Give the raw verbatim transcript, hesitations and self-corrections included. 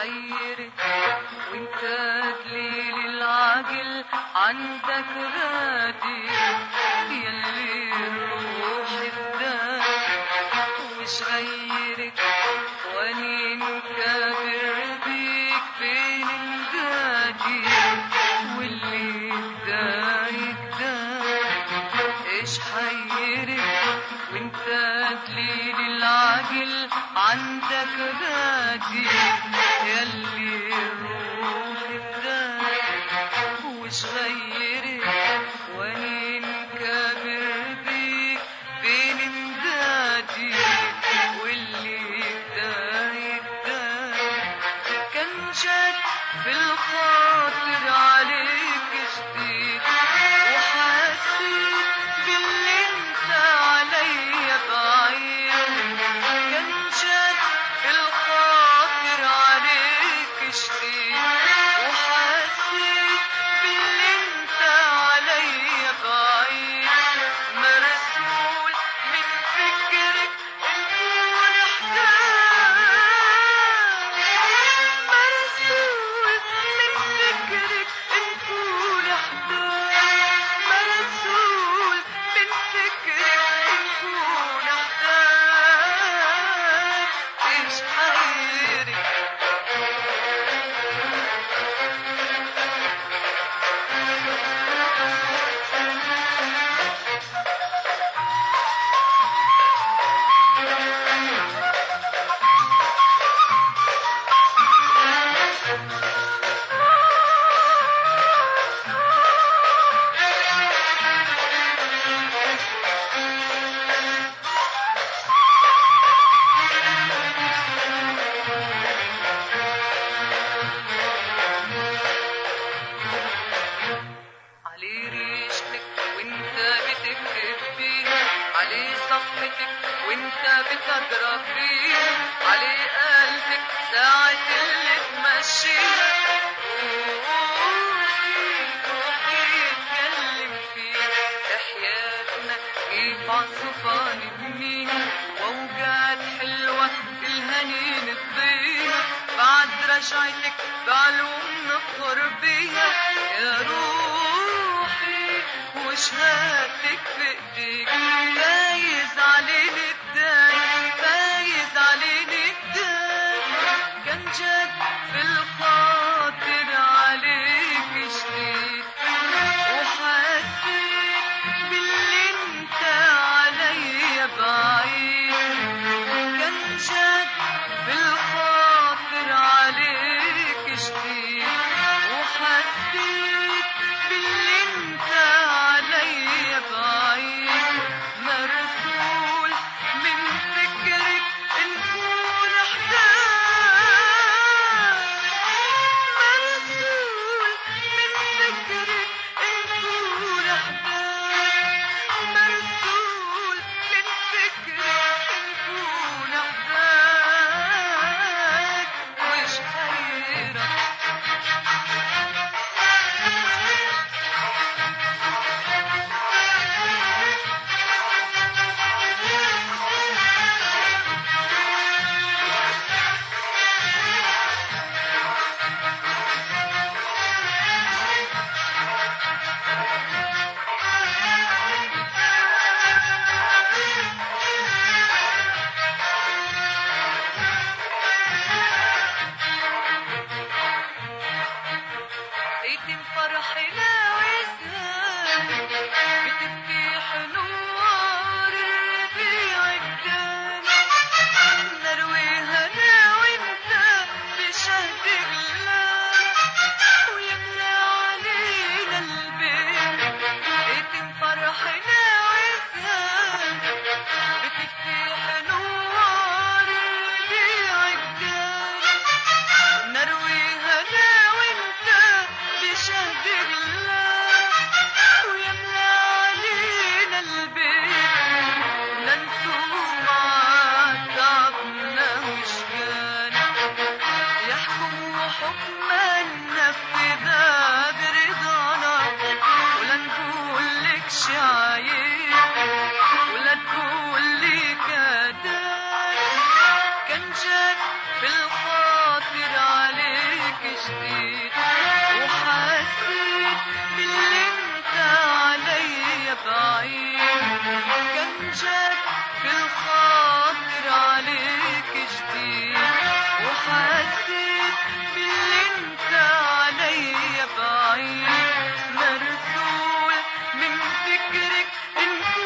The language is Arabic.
حيرك وانت دليل العقل عندك غادي يلي الروح اداك ومش غيرك وانين كابر بيك بين الجادي واللي كداك داك ايش حيرك وانت دليل العقل عندك غادي يلي الروح اداك وش غيرك وانين كابر بيك بين امدادي واللي اداك داك كان جد في الخاطر عليك جديد وحسيت باللي انت عليا بعيد كان جد في الخاطر عليك جديد وحسيت باللي انت عليا بعيد مرسول من فكرك نكون احتاج مرسول من فكرك نكون احتاج مرسول من فكرك نكون احتاج ايش حيرك علي ريشتك وانت بتكتب فيها علي صفحتك وانت بتقرا فيها علي قلبك ساعة اللي تمشيها روحي روحي اتكلم فيها حياتنا كيف عالصفا نبنيها واوجات حلوة الهنين تضيها بعد رجعتك بعلوم نفخر بيها يا روحي وشهادتك في ايديك فايز عليني الدايق فايز عليني الدايق كان جد في الخاطر عليك جديد وحسيت باللي انت عليا بعيد كان جد في الخاطر عليك جديد وحسيت باللي انت عليا بعيد مرسول من فكرك نكون احتاج مرسول من فكرك نكون احتاج مرسول من فكرك نكون احتاج وش حيرك ايتم فرحنا وزهان بتبكي حنوار الربيع الدان نرويها انا وانت بشهد الله ويملى علينا البيت ايتم فرحنا وزهان بتبكي حنوار الربيع الدان نرويها انا وانت بشهد الله ويملى علينا البيت ننسوا مع تعبنا وشجانا يحكم حكما نفذا برضانا ولا نقول لك شايف ولا تقول لي كداك كان جد في الخاطر عليك فكرك إن